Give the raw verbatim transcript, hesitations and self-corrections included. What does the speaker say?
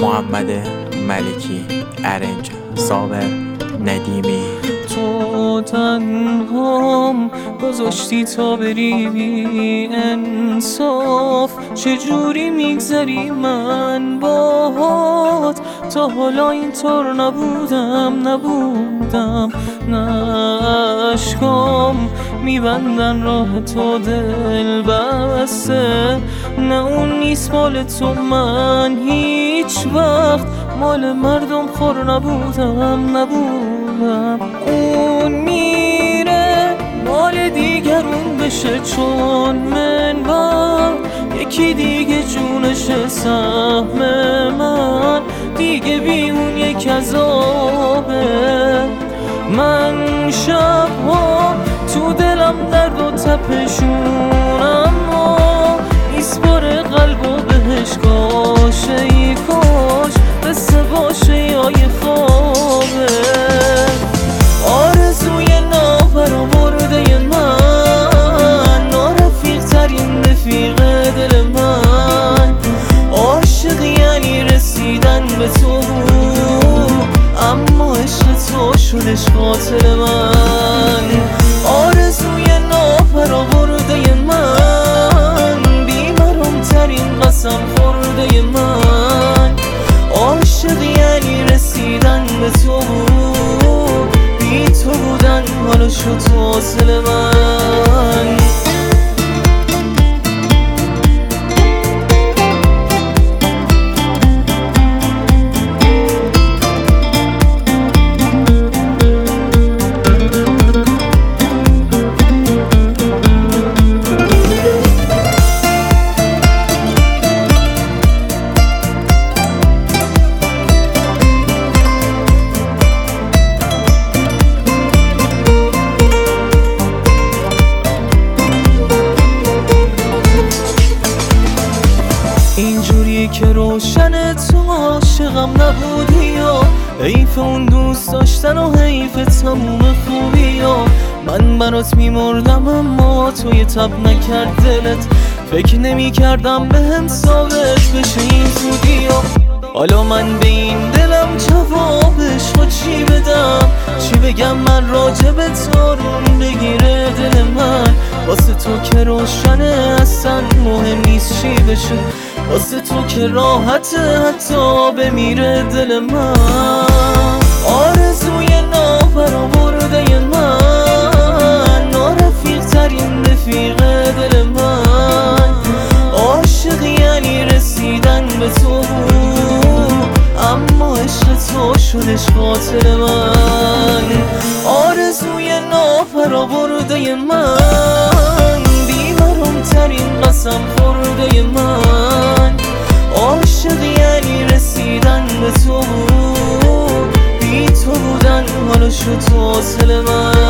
محمد ملکی، ارنج صابر ندیمی. تو تنهام گذاشتی تا بری بی انصاف، چجوری میگذری من باهات؟ تا حالا اینطور نبودم نبودم نه اشکام میبندن راه تو دل بسته، نه اون نیست مال تو، من هیچ وقت مال مردم خور نبودم نبودم. اون میره مال دیگرون بشه، چون من با یکی دیگه جونش سهم من دیگه بی اون یک عذابه. من شبها تو دلم درد و تپشونم و میسپاره قلب و بهش کاشه ای کاش قصه باشه یا یه خوابه. آرزوی نابرآورده من، نارفیق ترین رفیق دل من، عاشق یعنی رسیدن به تو، اما عشق تو شدش قاتل من. آرزوی نابرآورده من، بیمارم ترین قسم خورده من، عاشق یعنی رسیدن به تو، بی تو بودن حالا شد حاصل من. اینجوری که روشن تو عاشقم نبودی یا حیف اون دوست داشتن و حیف تموم خوبی یا من برات میمردم اما توی تب نکرد دلت، فکر نمی کردم به هم ثابت بشه این زودی یا حالا من به این دلم جوابش خود چی بدم؟ چی بگم من راجب تارون بگیره دل من؟ واسه تو که روشنه اصلا مهم نیست چی بشه، واسه تو که راحته حتی بمیره دل من. آرزوی نابرآورده من، نارفیق ترین رفیق دل من، عاشق یعنی رسیدن به تو، اما عشق تو شدش قاتل من. آرزوی نابرآورده من، بیمارم ترین قسم خورده من، عاشق یعنی رسیدن به تو، بی تو بودن حالا شد حاصل من.